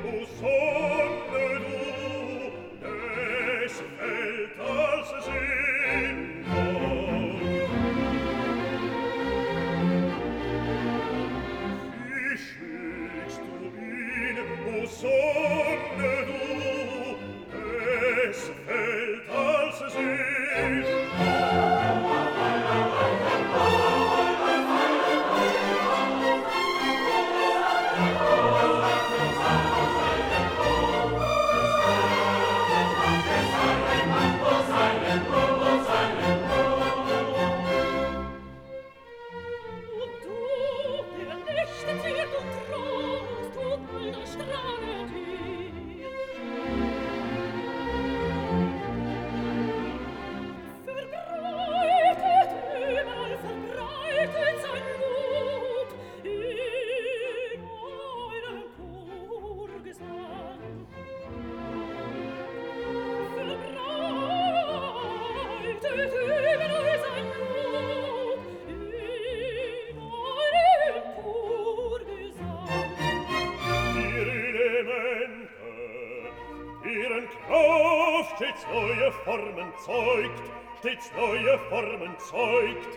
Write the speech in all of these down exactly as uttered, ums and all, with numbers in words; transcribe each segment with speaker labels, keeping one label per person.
Speaker 1: stets neue Formen zeugt, stets neue Formen zeugt.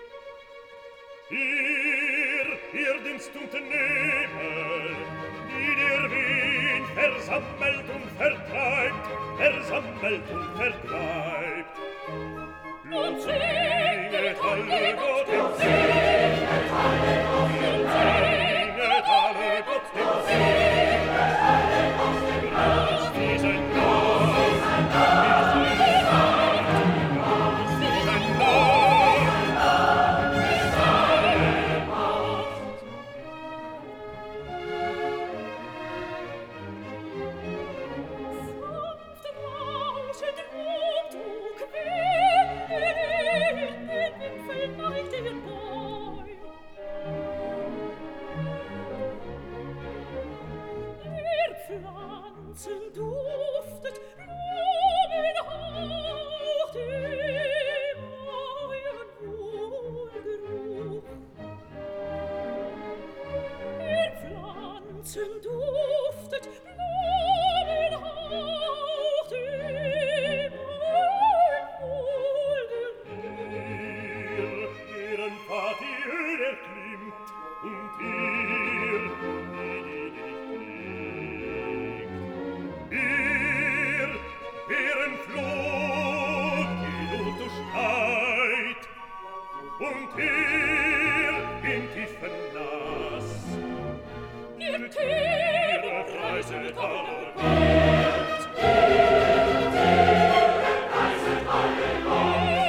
Speaker 1: Ihr, ihr Dienst und Nebel, die der Wind versammelt und vertreibt, versammelt und vertreibt. Und singet alle Gott, und singet alle Gott, und singet alle Gott, und singet alle Gott, dem Gott, diesen Gott, diesen Gott, diesen Gott, diesen Gott. Sanft rauschet Lob, du Quelle, in den Wipfeln neigt ihr Bäum. Der Pflanzen duftet, Blumen haucht im neuen Wohlgeruch. Der Pflanzen duftet, Blumen haucht im neuen Wohlgeruch. Ihr, ihren Pfad, die Höhe erklimmt, und ihr, die, die nicht fliegt. Ihr, ihren Flug, die du durchschreit, und ihr, in tiefen Nass, ihr Tiere preiset alle Gott, ihr Tiere preiset alle Gott.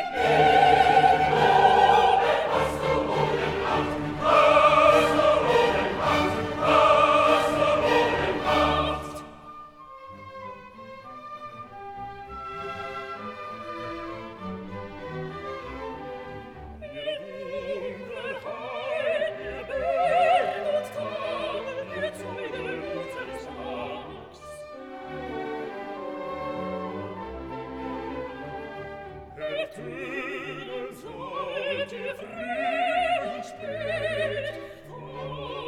Speaker 1: Was du wohnen macht, was du wohnen macht, was du wohnen macht. Ihr Dunkelheit, ihr Berg und Tal, ihr Zeugen unseres Tags. Ertönen sollt ihr früh und spät,